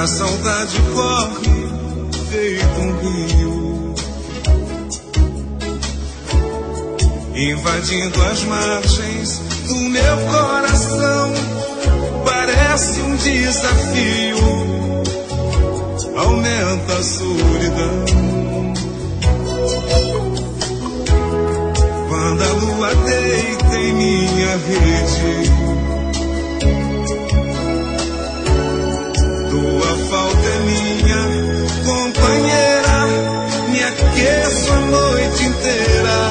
A saudade corre feito um rio, invadindo as margens do meu coração. Parece um desafio, aumenta a solidão. Quando a lua deita em minha rede, tua falta é minha companheira, me aqueço a noite inteira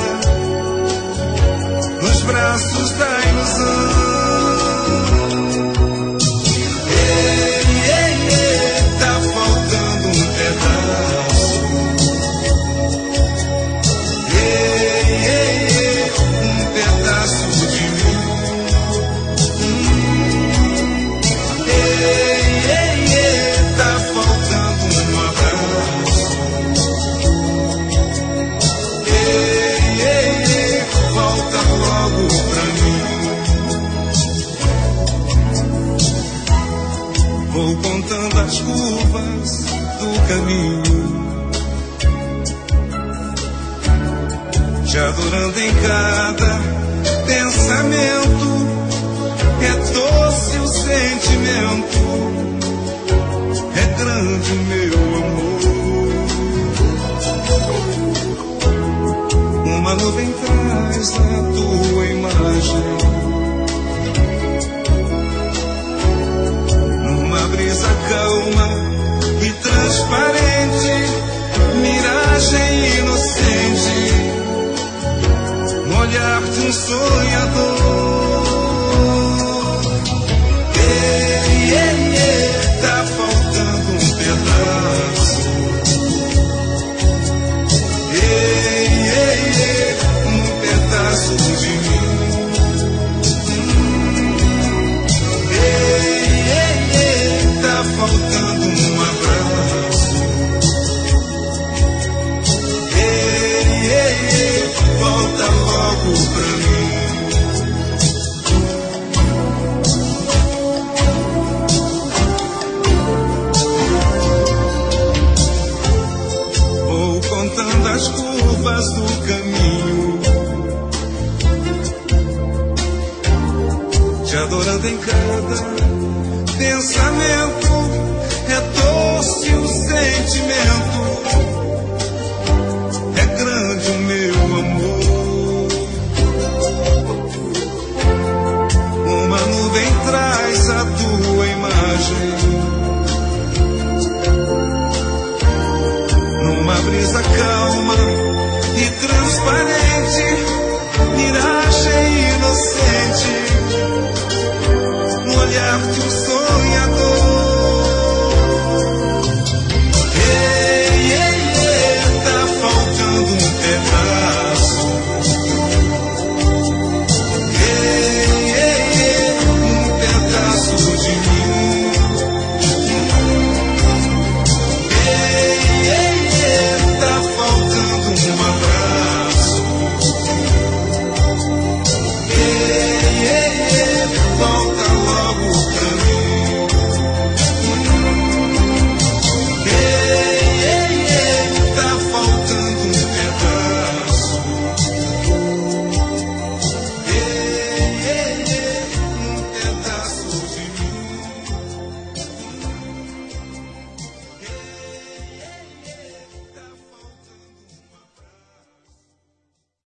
nos braços da ilusão. Tá faltando um pedaço. Um pedaço de mim. Tá faltando um abraço. Volta logo pra mim. Vou contando as curvas do caminho, te adorando em cada pensamento. É doce o sentimento, é grande o meu amor. Uma nuvem traz a tua imagem, numa brisa calma e transparente, miragem inocente, no olhar de um sonhador. Tá faltando um pedaço. Um pedaço de mim. Tá faltando um abraço. Volta logo pra mim. Vou contando as curvas do caminho, te adorando em cada pensamento. É doce o sentimento, é grande o meu amor. Uma nuvem traz a tua imagem, numa brisa calma e transparente, miragem